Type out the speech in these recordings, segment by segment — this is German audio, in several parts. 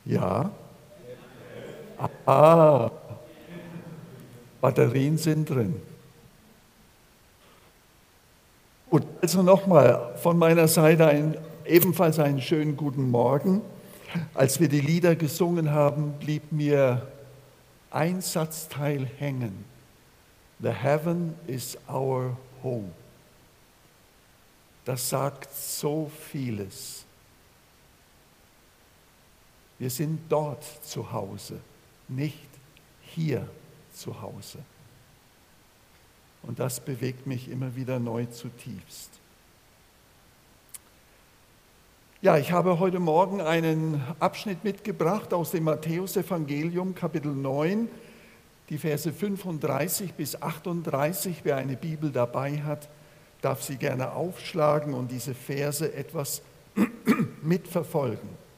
Ja. Ah, Batterien sind drin. Gut, also nochmal von meiner Seite ebenfalls einen schönen guten Morgen. Als wir die Lieder gesungen haben, blieb mir ein Satzteil hängen. The heaven is our home. Das sagt so vieles. Wir sind dort zu Hause, nicht hier zu Hause. Und das bewegt mich immer wieder neu zutiefst. Ja, ich habe heute Morgen einen Abschnitt mitgebracht aus dem Matthäusevangelium, Kapitel 9, die Verse 35 bis 38. Wer eine Bibel dabei hat, darf sie gerne aufschlagen und diese Verse etwas mitverfolgen.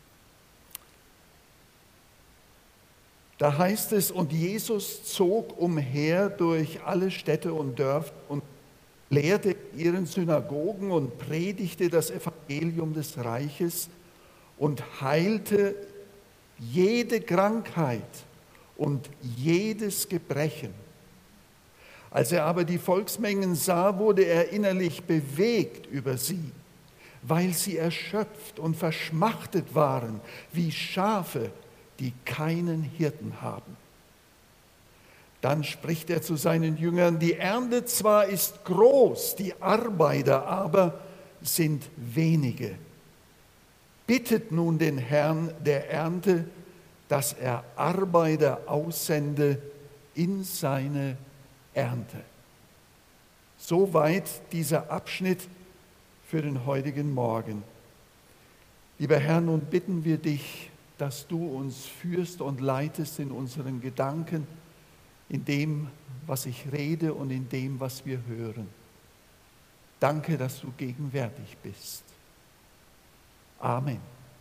Da heißt es, und Jesus zog umher durch alle Städte und Dörfer und lehrte in ihren Synagogen und predigte das Evangelium des Reiches und heilte jede Krankheit und jedes Gebrechen. Als er aber die Volksmengen sah, wurde er innerlich bewegt über sie, weil sie erschöpft und verschmachtet waren, wie Schafe, die keinen Hirten haben. Dann spricht er zu seinen Jüngern, die Ernte zwar ist groß, die Arbeiter aber sind wenige. Bittet nun den Herrn der Ernte, dass er Arbeiter aussende in seine Ernte. Soweit dieser Abschnitt für den heutigen Morgen. Lieber Herr, nun bitten wir dich, dass du uns führst und leitest in unseren Gedanken, in dem, was ich rede und in dem, was wir hören. Danke, dass du gegenwärtig bist. Amen.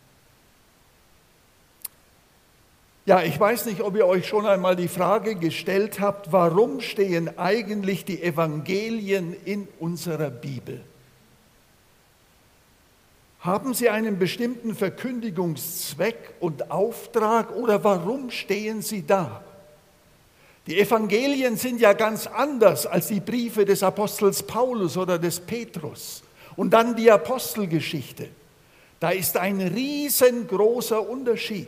Ja, ich weiß nicht, ob ihr euch schon einmal die Frage gestellt habt, warum stehen eigentlich die Evangelien in unserer Bibel? Haben sie einen bestimmten Verkündigungszweck und Auftrag oder warum stehen sie da? Die Evangelien sind ja ganz anders als die Briefe des Apostels Paulus oder des Petrus. Und dann die Apostelgeschichte. Da ist ein riesengroßer Unterschied.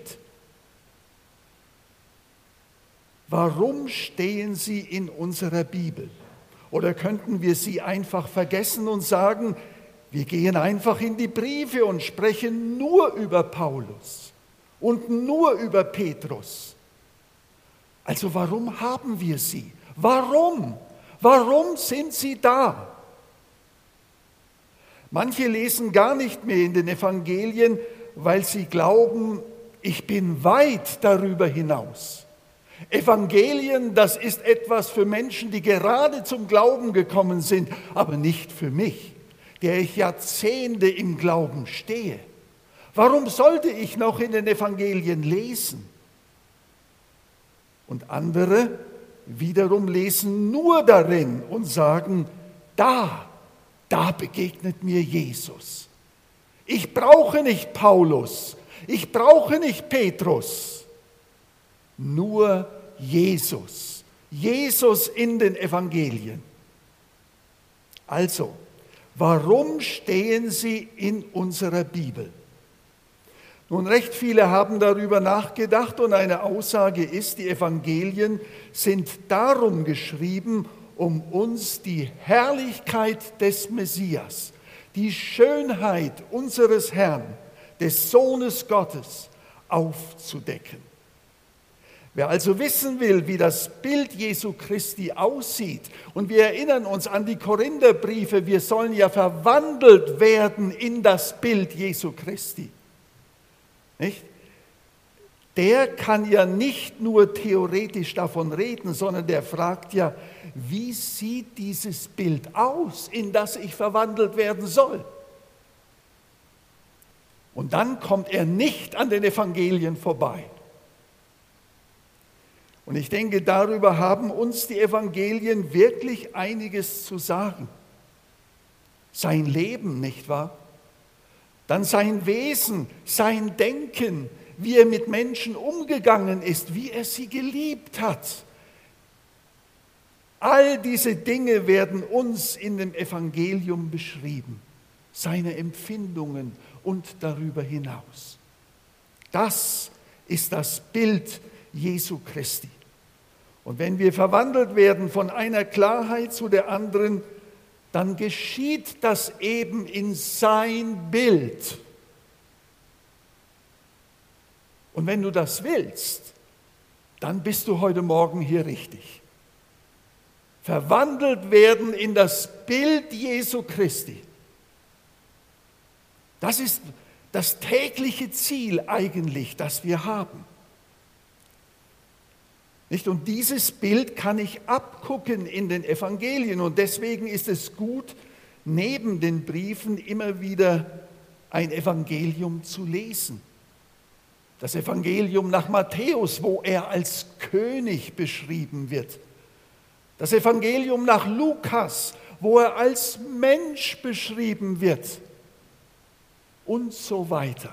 Warum stehen sie in unserer Bibel? Oder könnten wir sie einfach vergessen und sagen, wir gehen einfach in die Briefe und sprechen nur über Paulus und nur über Petrus. Also warum haben wir sie? Warum? Warum sind sie da? Manche lesen gar nicht mehr in den Evangelien, weil sie glauben, ich bin weit darüber hinaus. Evangelien, das ist etwas für Menschen, die gerade zum Glauben gekommen sind, aber nicht für mich, der ich Jahrzehnte im Glauben stehe. Warum sollte ich noch in den Evangelien lesen? Und andere wiederum lesen nur darin und sagen, da begegnet mir Jesus. Ich brauche nicht Paulus, ich brauche nicht Petrus, nur Jesus. Jesus in den Evangelien. Also, warum stehen sie in unserer Bibel? Nun, recht viele haben darüber nachgedacht und eine Aussage ist, die Evangelien sind darum geschrieben, um uns die Herrlichkeit des Messias, die Schönheit unseres Herrn, des Sohnes Gottes, aufzudecken. Wer also wissen will, wie das Bild Jesu Christi aussieht, und wir erinnern uns an die Korintherbriefe, wir sollen ja verwandelt werden in das Bild Jesu Christi, nicht? Der kann ja nicht nur theoretisch davon reden, sondern der fragt ja, wie sieht dieses Bild aus, in das ich verwandelt werden soll? Und dann kommt er nicht an den Evangelien vorbei. Und ich denke, darüber haben uns die Evangelien wirklich einiges zu sagen. Sein Leben, nicht wahr? Dann sein Wesen, sein Denken, wie er mit Menschen umgegangen ist, wie er sie geliebt hat. All diese Dinge werden uns in dem Evangelium beschrieben, seine Empfindungen und darüber hinaus. Das ist das Bild Jesu Christi. Und wenn wir verwandelt werden von einer Klarheit zu der anderen, dann geschieht das eben in sein Bild. Und wenn du das willst, dann bist du heute Morgen hier richtig. Verwandelt werden in das Bild Jesu Christi. Das ist das tägliche Ziel eigentlich, das wir haben. Nicht? Und dieses Bild kann ich abgucken in den Evangelien. Und deswegen ist es gut, neben den Briefen immer wieder ein Evangelium zu lesen. Das Evangelium nach Matthäus, wo er als König beschrieben wird. Das Evangelium nach Lukas, wo er als Mensch beschrieben wird. Und so weiter.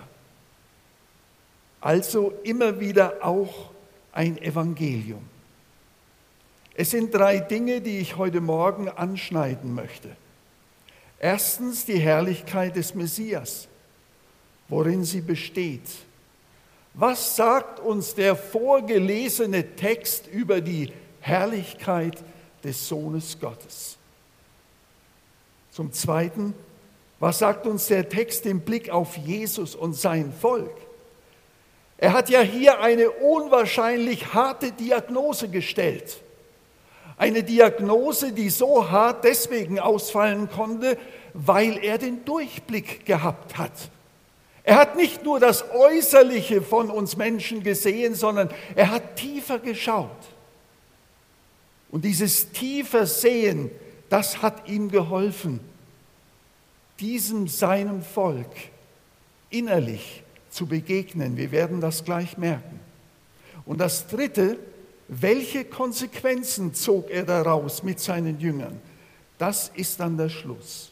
Also immer wieder auch ein Evangelium. Es sind 3 Dinge, die ich heute Morgen anschneiden möchte. Erstens die Herrlichkeit des Messias, worin sie besteht. Was sagt uns der vorgelesene Text über die Herrlichkeit des Sohnes Gottes? Zum Zweiten, was sagt uns der Text im Blick auf Jesus und sein Volk? Er hat ja hier eine unwahrscheinlich harte Diagnose gestellt. Eine Diagnose, die so hart deswegen ausfallen konnte, weil er den Durchblick gehabt hat. Er hat nicht nur das Äußerliche von uns Menschen gesehen, sondern er hat tiefer geschaut. Und dieses tiefer Sehen, das hat ihm geholfen, diesem seinem Volk innerlich zu begegnen. Wir werden das gleich merken. Und das Dritte, welche Konsequenzen zog er daraus mit seinen Jüngern? Das ist dann der Schluss.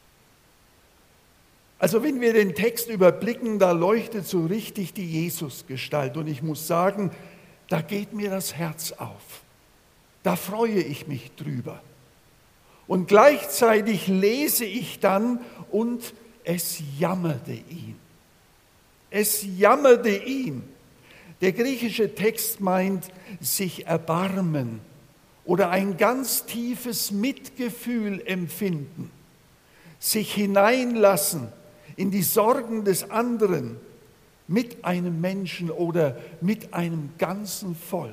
Also wenn wir den Text überblicken, da leuchtet so richtig die Jesusgestalt. Und ich muss sagen, da geht mir das Herz auf. Da freue ich mich drüber. Und gleichzeitig lese ich dann, und es jammerte ihn. Es jammerte ihn. Der griechische Text meint sich erbarmen oder ein ganz tiefes Mitgefühl empfinden, sich hineinlassen in die Sorgen des anderen mit einem Menschen oder mit einem ganzen Volk.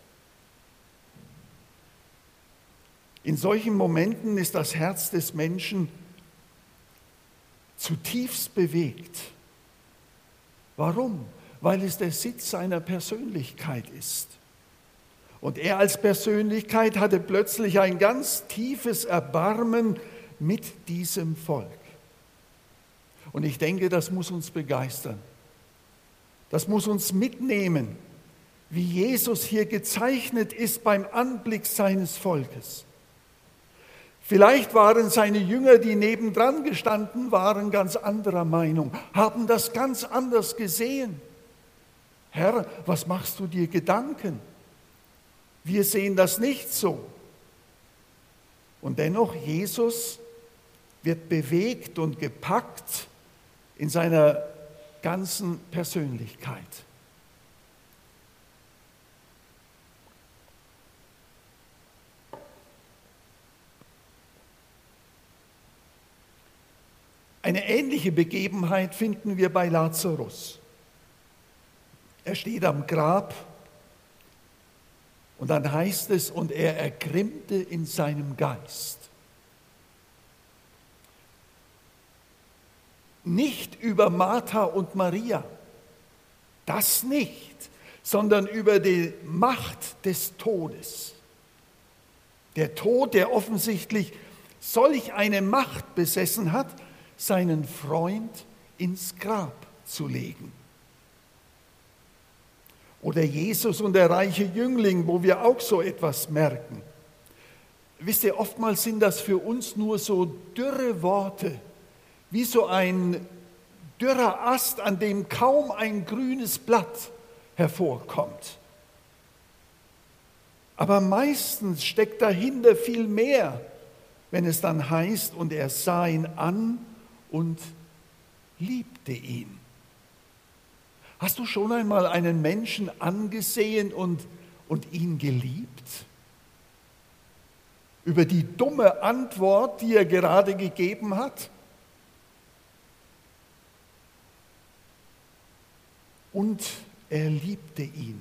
In solchen Momenten ist das Herz des Menschen zutiefst bewegt. Warum? Weil es der Sitz seiner Persönlichkeit ist. Und er als Persönlichkeit hatte plötzlich ein ganz tiefes Erbarmen mit diesem Volk. Und ich denke, das muss uns begeistern. Das muss uns mitnehmen, wie Jesus hier gezeichnet ist beim Anblick seines Volkes. Vielleicht waren seine Jünger, die nebendran gestanden waren, ganz anderer Meinung, haben das ganz anders gesehen. Herr, was machst du dir Gedanken? Wir sehen das nicht so. Und dennoch, Jesus wird bewegt und gepackt in seiner ganzen Persönlichkeit. Eine ähnliche Begebenheit finden wir bei Lazarus. Er steht am Grab und dann heißt es, und er ergrimmte in seinem Geist. Nicht über Martha und Maria, das nicht, sondern über die Macht des Todes. Der Tod, der offensichtlich solch eine Macht besessen hat, seinen Freund ins Grab zu legen. Oder Jesus und der reiche Jüngling, wo wir auch so etwas merken. Wisst ihr, oftmals sind das für uns nur so dürre Worte, wie so ein dürrer Ast, an dem kaum ein grünes Blatt hervorkommt. Aber meistens steckt dahinter viel mehr, wenn es dann heißt, und er sah ihn an und liebte ihn. Hast du schon einmal einen Menschen angesehen und ihn geliebt? Über die dumme Antwort, die er gerade gegeben hat? Und er liebte ihn.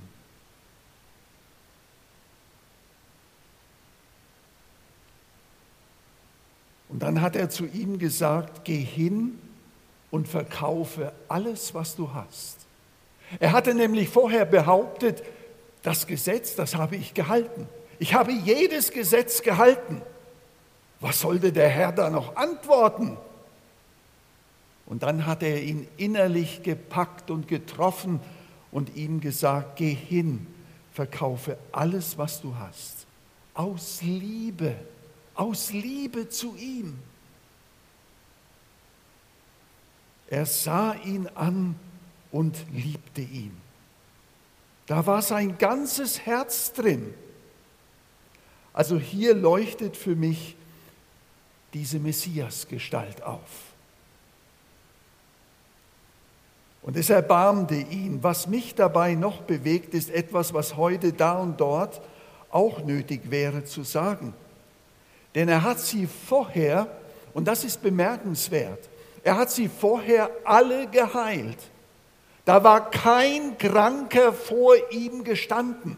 Und dann hat er zu ihm gesagt, geh hin und verkaufe alles, was du hast. Er hatte nämlich vorher behauptet, das Gesetz, das habe ich gehalten. Ich habe jedes Gesetz gehalten. Was sollte der Herr da noch antworten? Und dann hat er ihn innerlich gepackt und getroffen und ihm gesagt, geh hin, verkaufe alles, was du hast. Aus Liebe zu ihm. Er sah ihn an und liebte ihn. Da war sein ganzes Herz drin. Also hier leuchtet für mich diese Messiasgestalt auf. Und es erbarmte ihn. Was mich dabei noch bewegt, ist etwas, was heute da und dort auch nötig wäre zu sagen. Denn er hat sie vorher, und das ist bemerkenswert, er hat sie vorher alle geheilt. Da war kein Kranker vor ihm gestanden.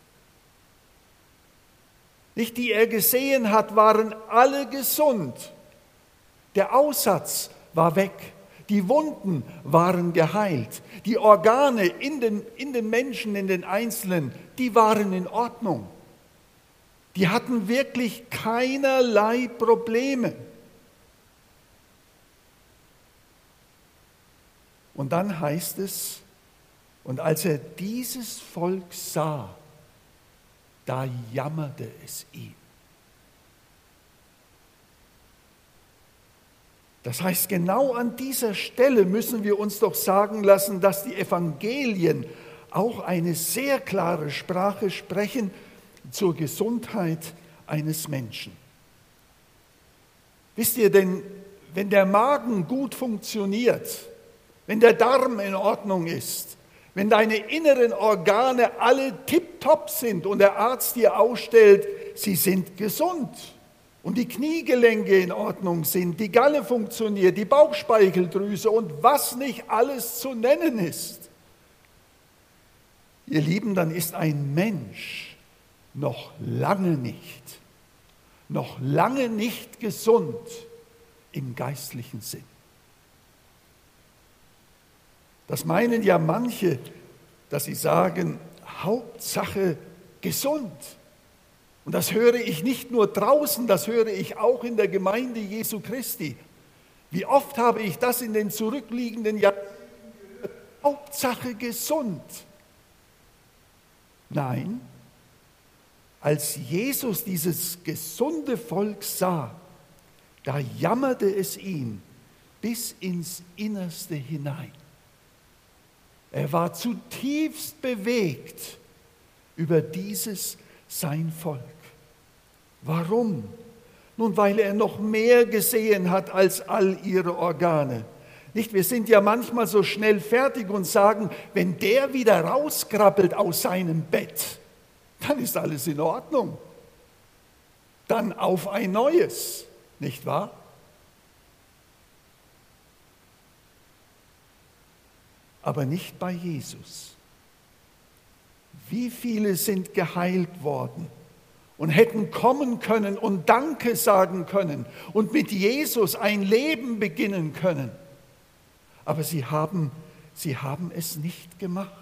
Nicht die er gesehen hat, waren alle gesund. Der Aussatz war weg. Die Wunden waren geheilt. Die Organe in den Menschen, in den Einzelnen, die waren in Ordnung. Die hatten wirklich keinerlei Probleme. Und dann heißt es, und als er dieses Volk sah, da jammerte es ihn. Das heißt, genau an dieser Stelle müssen wir uns doch sagen lassen, dass die Evangelien auch eine sehr klare Sprache sprechen zur Gesundheit eines Menschen. Wisst ihr denn, wenn der Magen gut funktioniert, wenn der Darm in Ordnung ist, wenn deine inneren Organe alle tipptopp sind und der Arzt dir ausstellt, sie sind gesund und die Kniegelenke in Ordnung sind, die Galle funktioniert, die Bauchspeicheldrüse und was nicht alles zu nennen ist. Ihr Lieben, dann ist ein Mensch noch lange nicht gesund im geistlichen Sinn. Das meinen ja manche, dass sie sagen, Hauptsache gesund. Und das höre ich nicht nur draußen, das höre ich auch in der Gemeinde Jesu Christi. Wie oft habe ich das in den zurückliegenden Jahren gehört? Hauptsache gesund. Nein, als Jesus dieses gesunde Volk sah, da jammerte es ihn bis ins Innerste hinein. Er war zutiefst bewegt über dieses sein Volk. Warum? Nun, weil er noch mehr gesehen hat als all ihre Organe. Nicht, wir sind ja manchmal so schnell fertig und sagen, wenn der wieder rauskrabbelt aus seinem Bett, dann ist alles in Ordnung. Dann auf ein neues, nicht wahr? Aber nicht bei Jesus. Wie viele sind geheilt worden und hätten kommen können und Danke sagen können und mit Jesus ein Leben beginnen können. Aber sie haben es nicht gemacht.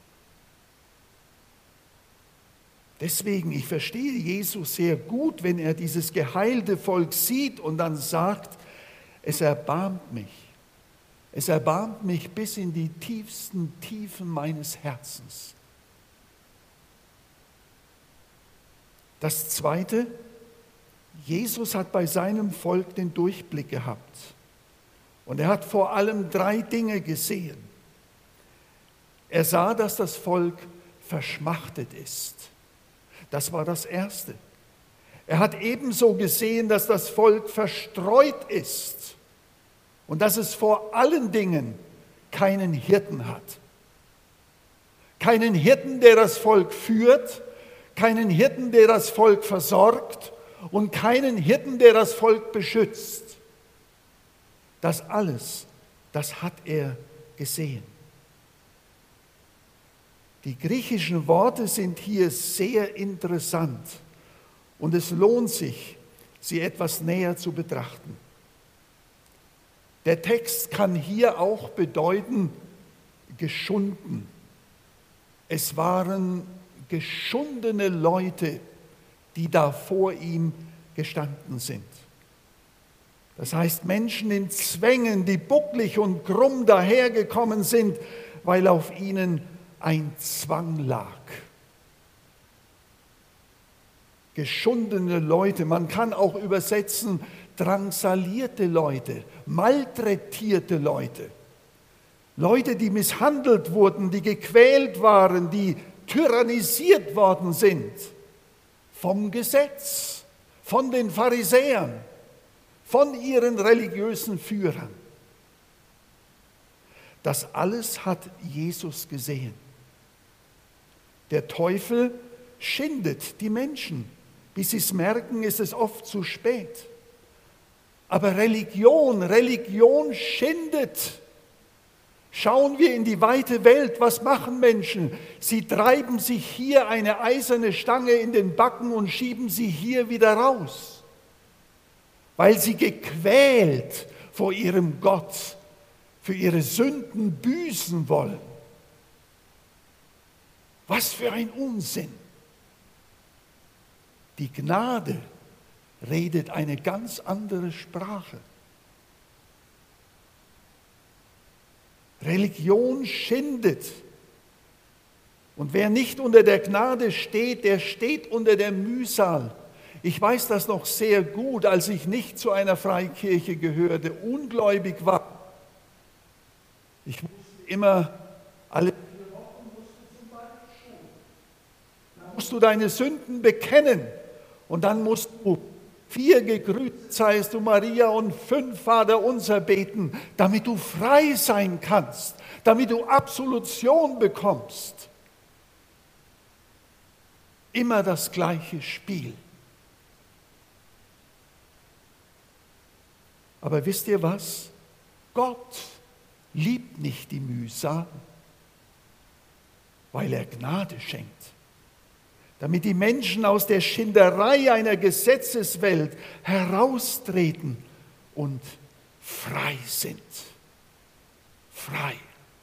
Deswegen, ich verstehe Jesus sehr gut, wenn er dieses geheilte Volk sieht und dann sagt, es erbarmt mich. Es erbarmt mich bis in die tiefsten Tiefen meines Herzens. Das Zweite, Jesus hat bei seinem Volk den Durchblick gehabt. Und er hat vor allem 3 Dinge gesehen. Er sah, dass das Volk verschmachtet ist. Das war das Erste. Er hat ebenso gesehen, dass das Volk verstreut ist und dass es vor allen Dingen keinen Hirten hat. Keinen Hirten, der das Volk führt, keinen Hirten, der das Volk versorgt und keinen Hirten, der das Volk beschützt. Das alles, das hat er gesehen. Die griechischen Worte sind hier sehr interessant und es lohnt sich, sie etwas näher zu betrachten. Der Text kann hier auch bedeuten, geschunden. Es waren geschundene Leute, die da vor ihm gestanden sind. Das heißt Menschen in Zwängen, die bucklig und krumm dahergekommen sind, weil auf ihnen ein Zwang lag. Geschundene Leute, man kann auch übersetzen, drangsalierte Leute, malträtierte Leute. Leute, die misshandelt wurden, die gequält waren, die tyrannisiert worden sind. Vom Gesetz, von den Pharisäern, von ihren religiösen Führern. Das alles hat Jesus gesehen. Der Teufel schindet die Menschen. Bis sie es merken, ist es oft zu spät. Aber Religion schindet. Schauen wir in die weite Welt, was machen Menschen? Sie treiben sich hier eine eiserne Stange in den Backen und schieben sie hier wieder raus, weil sie gequält vor ihrem Gott für ihre Sünden büßen wollen. Was für ein Unsinn! Die Gnade redet eine ganz andere Sprache. Religion schindet. Und wer nicht unter der Gnade steht, der steht unter der Mühsal. Ich weiß das noch sehr gut, als ich nicht zu einer Freikirche gehörte, ungläubig war. Ich musste immer alle 4 Wochen zum Beichtstuhl. Dann musst du deine Sünden bekennen und dann musst du 4 gegrüßt seist du Maria und 5 Vaterunser beten, damit du frei sein kannst, damit du Absolution bekommst. Immer das gleiche Spiel. Aber wisst ihr was? Gott liebt nicht die Mühsal, weil er Gnade schenkt. Damit die Menschen aus der Schinderei einer Gesetzeswelt heraustreten und frei sind. Frei.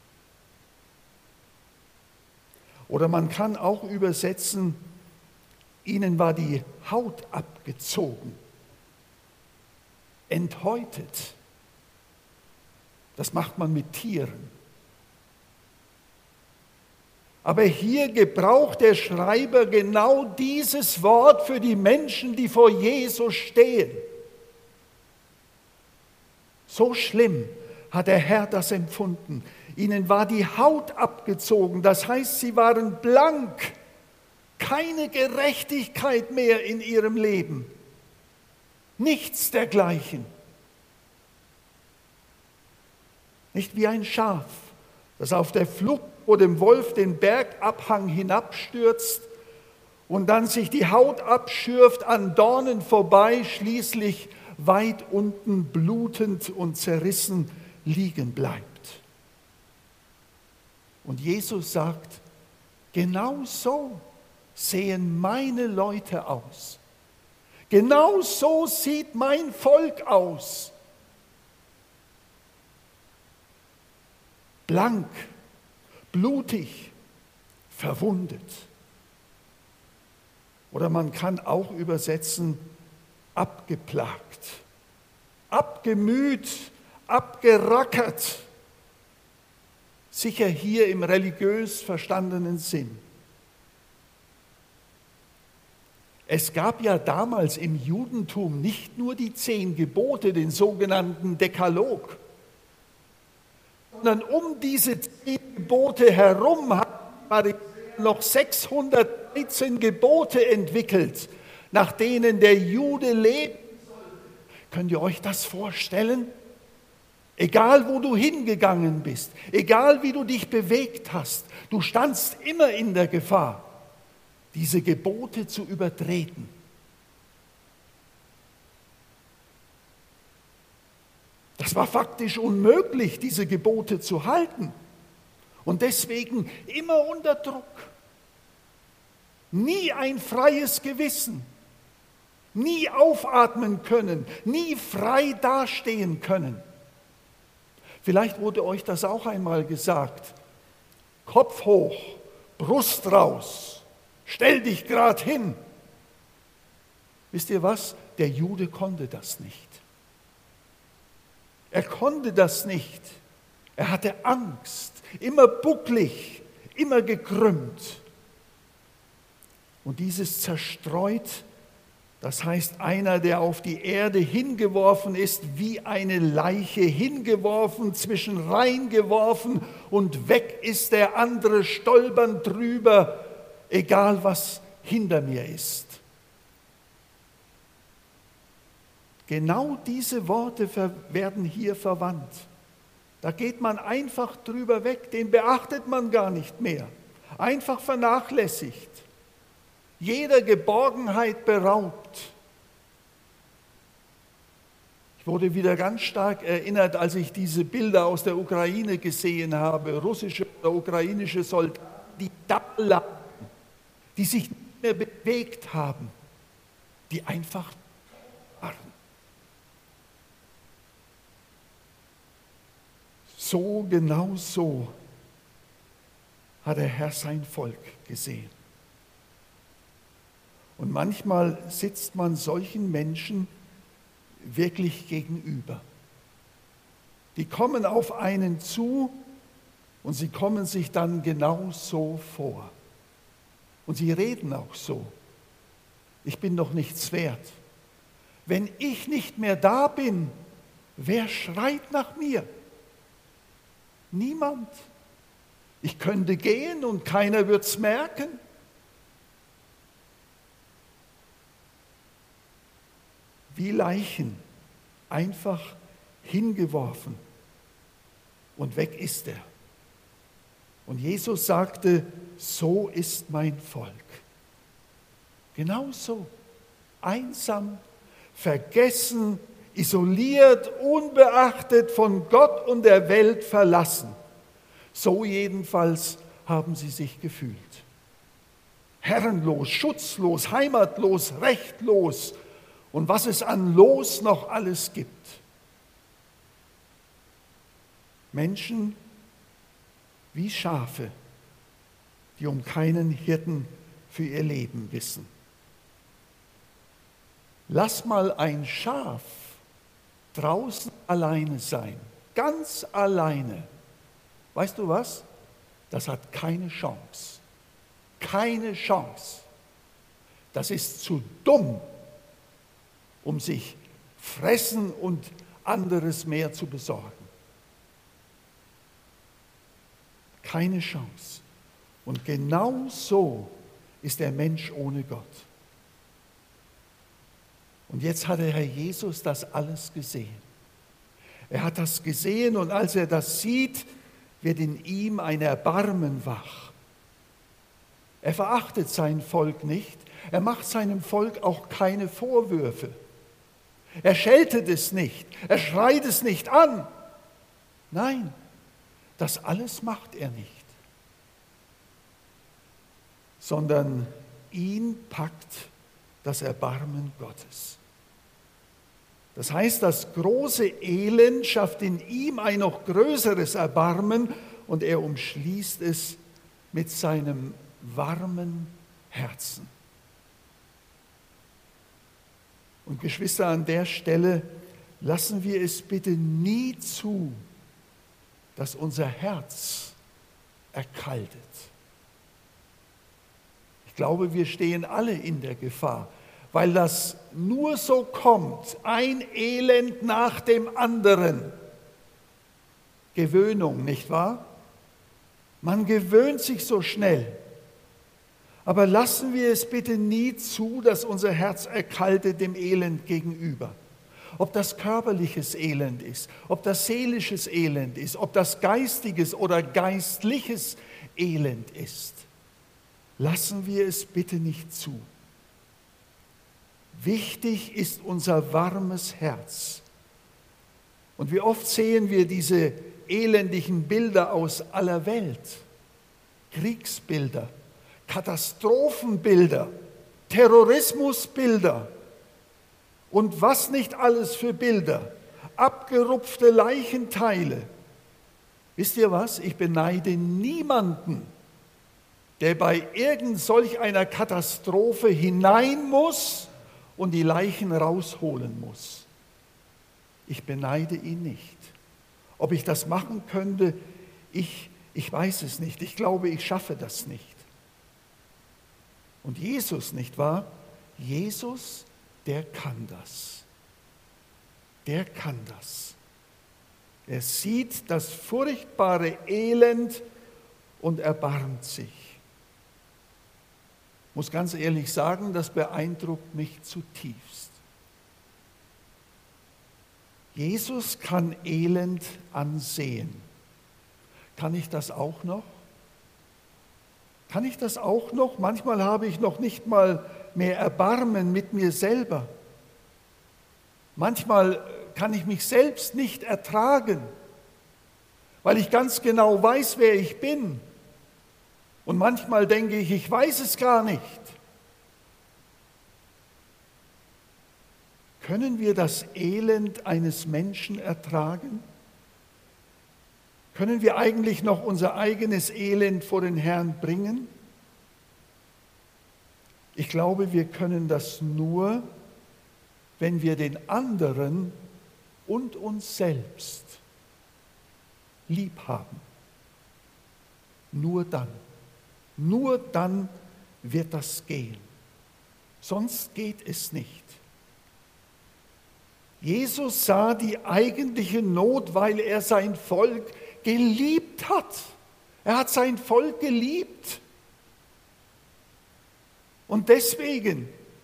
Oder man kann auch übersetzen, ihnen war die Haut abgezogen, enthäutet. Das macht man mit Tieren. Aber hier gebraucht der Schreiber genau dieses Wort für die Menschen, die vor Jesus stehen. So schlimm hat der Herr das empfunden. Ihnen war die Haut abgezogen, das heißt, sie waren blank, keine Gerechtigkeit mehr in ihrem Leben, nichts dergleichen. Nicht wie ein Schaf, das auf der Flucht vor dem Wolf den Bergabhang hinabstürzt und dann sich die Haut abschürft, an Dornen vorbei, schließlich weit unten blutend und zerrissen liegen bleibt. Und Jesus sagt, genau so sehen meine Leute aus. Genau so sieht mein Volk aus. Blank, blutig, verwundet. Oder man kann auch übersetzen, abgeplagt, abgemüht, abgerackert. Sicher hier im religiös verstandenen Sinn. Es gab ja damals im Judentum nicht nur die 10 Gebote, den sogenannten Dekalog. sondern um diese 10 Gebote herum haben die Pharisäer noch 613 Gebote entwickelt, nach denen der Jude leben soll. Könnt ihr euch das vorstellen? Egal, wo du hingegangen bist, egal, wie du dich bewegt hast, du standst immer in der Gefahr, diese Gebote zu übertreten. Das war faktisch unmöglich, diese Gebote zu halten. Und deswegen immer unter Druck. Nie ein freies Gewissen. Nie aufatmen können. Nie frei dastehen können. Vielleicht wurde euch das auch einmal gesagt. Kopf hoch, Brust raus, stell dich gerade hin. Wisst ihr was? Der Jude konnte das nicht. Er konnte das nicht. Er hatte Angst, immer bucklig, immer gekrümmt. Und dieses zerstreut, das heißt einer, der auf die Erde hingeworfen ist, wie eine Leiche hingeworfen, zwischen reingeworfen und weg ist der andere stolpernd drüber, egal was hinter mir ist. Genau diese Worte werden hier verwandt. Da geht man einfach drüber weg, den beachtet man gar nicht mehr. Einfach vernachlässigt. Jeder Geborgenheit beraubt. Ich wurde wieder ganz stark erinnert, als ich diese Bilder aus der Ukraine gesehen habe, russische oder ukrainische Soldaten, die da lagen, die sich nicht mehr bewegt haben, die einfach waren. So, genau so hat der Herr sein Volk gesehen. Und manchmal sitzt man solchen Menschen wirklich gegenüber. Die kommen auf einen zu und sie kommen sich dann genau so vor. Und sie reden auch so. Ich bin doch nichts wert. Wenn ich nicht mehr da bin, wer schreit nach mir? Niemand. Ich könnte gehen und keiner wird es merken. Wie Leichen, einfach hingeworfen und weg ist er. Und Jesus sagte, so ist mein Volk. Genauso, einsam, vergessen, isoliert, unbeachtet, von Gott und der Welt verlassen. So jedenfalls haben sie sich gefühlt. Herrenlos, schutzlos, heimatlos, rechtlos und was es an Los noch alles gibt. Menschen wie Schafe, die um keinen Hirten für ihr Leben wissen. Lass mal ein Schaf draußen alleine sein, ganz alleine. Weißt du was? Das hat keine Chance. Keine Chance. Das ist zu dumm, um sich Fressen und anderes mehr zu besorgen. Keine Chance. Und genau so ist der Mensch ohne Gott. Und jetzt hat der Herr Jesus das alles gesehen. Er hat das gesehen und als er das sieht, wird in ihm ein Erbarmen wach. Er verachtet sein Volk nicht. Er macht seinem Volk auch keine Vorwürfe. Er scheltet es nicht. Er schreit es nicht an. Nein, das alles macht er nicht. Sondern ihn packt das Erbarmen Gottes. Das heißt, das große Elend schafft in ihm ein noch größeres Erbarmen und er umschließt es mit seinem warmen Herzen. Und Geschwister, an der Stelle lassen wir es bitte nie zu, dass unser Herz erkaltet. Ich glaube, wir stehen alle in der Gefahr, weil das nur so kommt, ein Elend nach dem anderen. Gewöhnung, nicht wahr? Man gewöhnt sich so schnell. Aber lassen wir es bitte nie zu, dass unser Herz erkaltet dem Elend gegenüber. Ob das körperliches Elend ist, ob das seelisches Elend ist, ob das geistiges oder geistliches Elend ist. Lassen wir es bitte nicht zu. Wichtig ist unser warmes Herz. Und wie oft sehen wir diese elendigen Bilder aus aller Welt. Kriegsbilder, Katastrophenbilder, Terrorismusbilder und was nicht alles für Bilder, abgerupfte Leichenteile. Wisst ihr was? Ich beneide niemanden, der bei irgend solch einer Katastrophe hinein muss und die Leichen rausholen muss. Ich beneide ihn nicht. Ob ich das machen könnte, ich weiß es nicht. Ich glaube, ich schaffe das nicht. Und Jesus, nicht wahr? Jesus, der kann das. Der kann das. Er sieht das furchtbare Elend und erbarmt sich. Ich muss ganz ehrlich sagen, das beeindruckt mich zutiefst. Jesus kann Elend ansehen. Kann ich das auch noch? Kann ich das auch noch? Manchmal habe ich noch nicht mal mehr Erbarmen mit mir selber. Manchmal kann ich mich selbst nicht ertragen, weil ich ganz genau weiß, wer ich bin. Und manchmal denke ich weiß es gar nicht. Können wir das Elend eines Menschen ertragen? Können wir eigentlich noch unser eigenes Elend vor den Herrn bringen? Ich glaube, wir können das nur, wenn wir den anderen und uns selbst lieb haben. Nur dann wird das gehen. Sonst geht es nicht. Jesus sah die eigentliche Not, weil er sein Volk geliebt hat. Er hat sein Volk geliebt. Und deswegen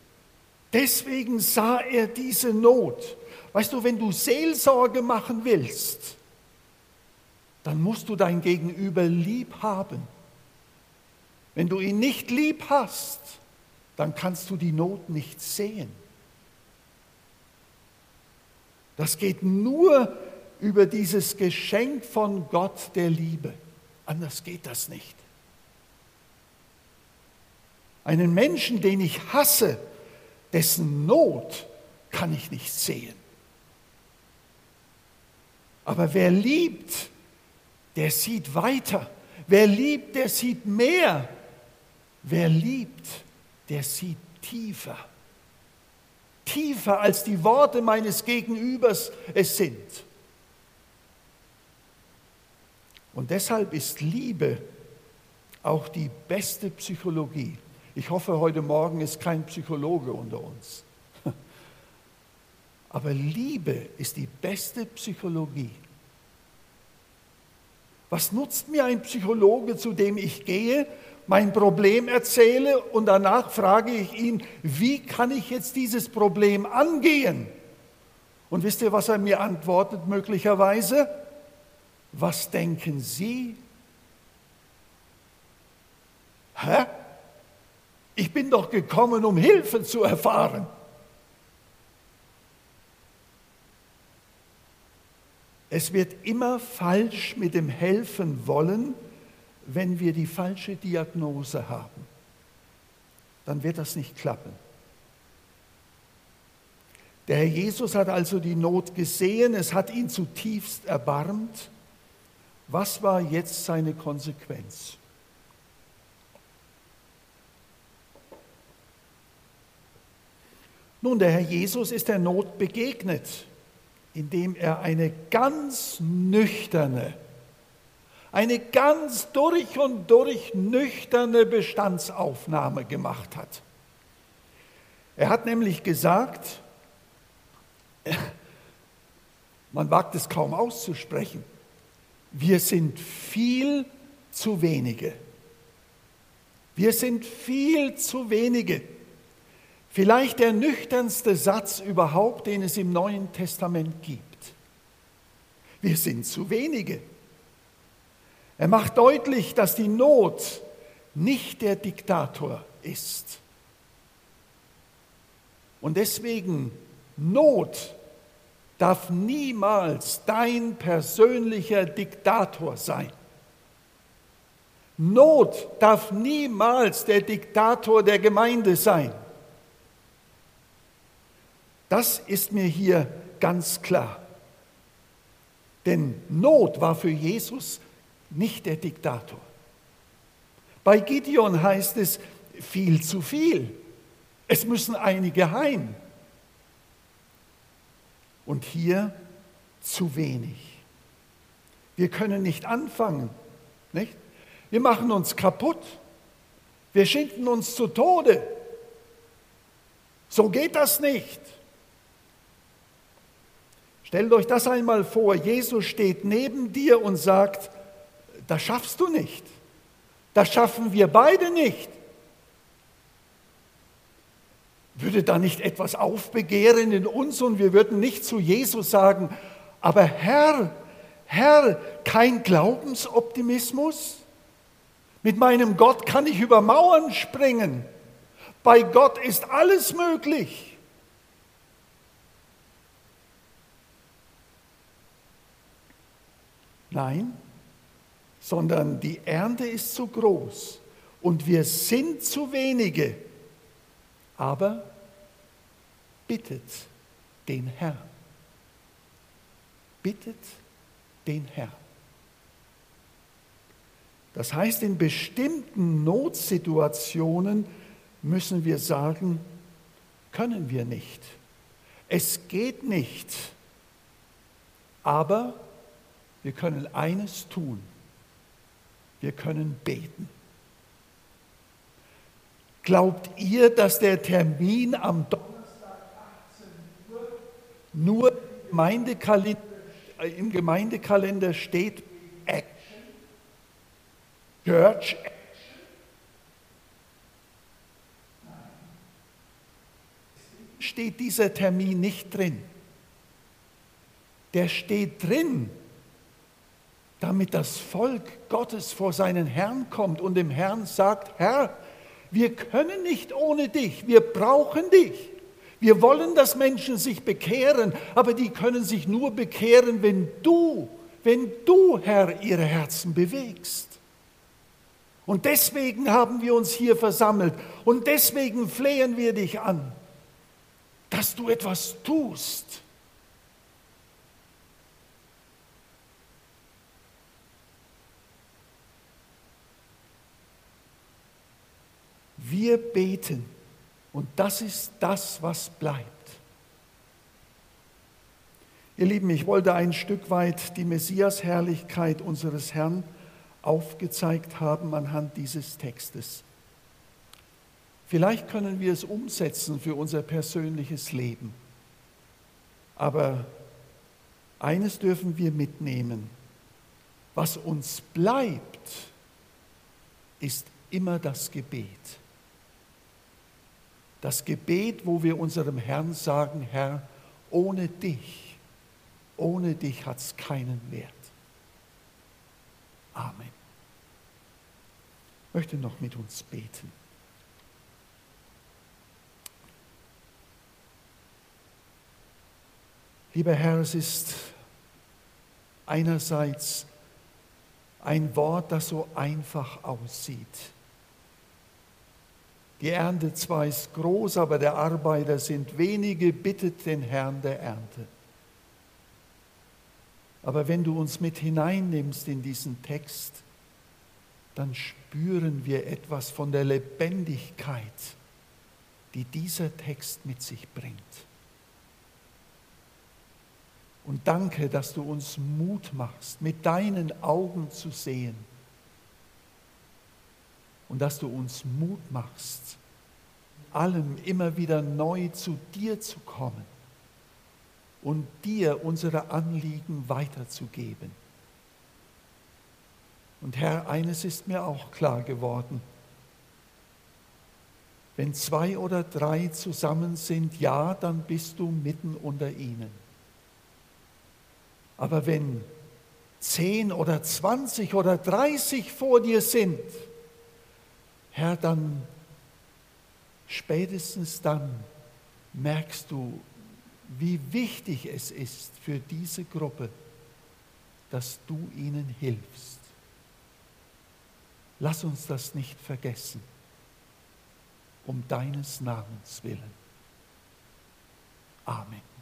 sah er diese Not. Weißt du, wenn du Seelsorge machen willst, dann musst du dein Gegenüber lieb haben. Wenn du ihn nicht lieb hast, dann kannst du die Not nicht sehen. Das geht nur über dieses Geschenk von Gott der Liebe. Anders geht das nicht. Einen Menschen, den ich hasse, dessen Not kann ich nicht sehen. Aber wer liebt, der sieht weiter. Wer liebt, der sieht mehr. Wer liebt, der sieht tiefer. Tiefer als die Worte meines Gegenübers es sind. Und deshalb ist Liebe auch die beste Psychologie. Ich hoffe, heute Morgen ist kein Psychologe unter uns. Aber Liebe ist die beste Psychologie. Was nutzt mir ein Psychologe, zu dem ich gehe, mein Problem erzähle und danach frage ich ihn, wie kann ich jetzt dieses Problem angehen? Und wisst ihr, was er mir antwortet möglicherweise? Was denken Sie? Hä? Ich bin doch gekommen, um Hilfe zu erfahren. Es wird immer falsch mit dem Helfen wollen, wenn wir die falsche Diagnose haben. Dann wird das nicht klappen. Der Herr Jesus hat also die Not gesehen, es hat ihn zutiefst erbarmt. Was war jetzt seine Konsequenz? Nun, der Herr Jesus ist der Not begegnet, indem er eine ganz nüchterne, eine ganz durch und durch nüchterne Bestandsaufnahme gemacht hat. Er hat nämlich gesagt, man wagt es kaum auszusprechen, Wir sind viel zu wenige. Wir sind viel zu wenige. Vielleicht der nüchternste Satz überhaupt, den es im Neuen Testament gibt. Wir sind zu wenige. Er macht deutlich, dass die Not nicht der Diktator ist. Und deswegen, Not darf niemals dein persönlicher Diktator sein. Not darf niemals der Diktator der Gemeinde sein. Das ist mir hier ganz klar. Denn Not war für Jesus nicht der Diktator. Bei Gideon heißt es viel zu viel. Es müssen einige heim. Und hier zu wenig. Wir können nicht anfangen, nicht? Wir machen uns kaputt. Wir schinden uns zu Tode. So geht das nicht. Stellt euch das einmal vor, Jesus steht neben dir und sagt, das schaffst du nicht. Das schaffen wir beide nicht. Würde da nicht etwas aufbegehren in uns und wir würden nicht zu Jesus sagen, aber Herr, kein Glaubensoptimismus? Mit meinem Gott kann ich über Mauern springen. Bei Gott ist alles möglich. Nein, sondern die Ernte ist zu groß und wir sind zu wenige. Aber bittet den Herrn. Bittet den Herrn. Das heißt, in bestimmten Notsituationen müssen wir sagen, können wir nicht. Es geht nicht. Aber wir können eines tun. Wir können beten. Glaubt ihr, dass der Termin am Donnerstag 18 Uhr nur im Gemeindekalender steht? Action? Church Action? Nein. Steht dieser Termin nicht drin. Der steht drin, damit das Volk Gottes vor seinen Herrn kommt und dem Herrn sagt, Herr, wir können nicht ohne dich, wir brauchen dich. Wir wollen, dass Menschen sich bekehren, aber die können sich nur bekehren, wenn du, Herr, ihre Herzen bewegst. Und deswegen haben wir uns hier versammelt und deswegen flehen wir dich an, dass du etwas tust. Wir beten und das ist das, was bleibt. Ihr Lieben, ich wollte ein Stück weit die Messias-Herrlichkeit unseres Herrn aufgezeigt haben anhand dieses Textes. Vielleicht können wir es umsetzen für unser persönliches Leben. Aber eines dürfen wir mitnehmen. Was uns bleibt, ist immer das Gebet. Das Gebet, wo wir unserem Herrn sagen, Herr, ohne dich hat es keinen Wert. Amen. Ich möchte noch mit uns beten. Lieber Herr, es ist einerseits ein Wort, das so einfach aussieht. Die Ernte zwar ist groß, aber der Arbeiter sind wenige, bittet den Herrn der Ernte. Aber wenn du uns mit hineinnimmst in diesen Text, dann spüren wir etwas von der Lebendigkeit, die dieser Text mit sich bringt. Und danke, dass du uns Mut machst, mit deinen Augen zu sehen. Und dass du uns Mut machst, allem immer wieder neu zu dir zu kommen und dir unsere Anliegen weiterzugeben. Und Herr, eines ist mir auch klar geworden. Wenn 2 oder 3 zusammen sind, ja, dann bist du mitten unter ihnen. Aber wenn 10 oder 20 oder 30 vor dir sind, Herr, dann spätestens dann merkst du, wie wichtig es ist für diese Gruppe, dass du ihnen hilfst. Lass uns das nicht vergessen, um deines Namens willen. Amen.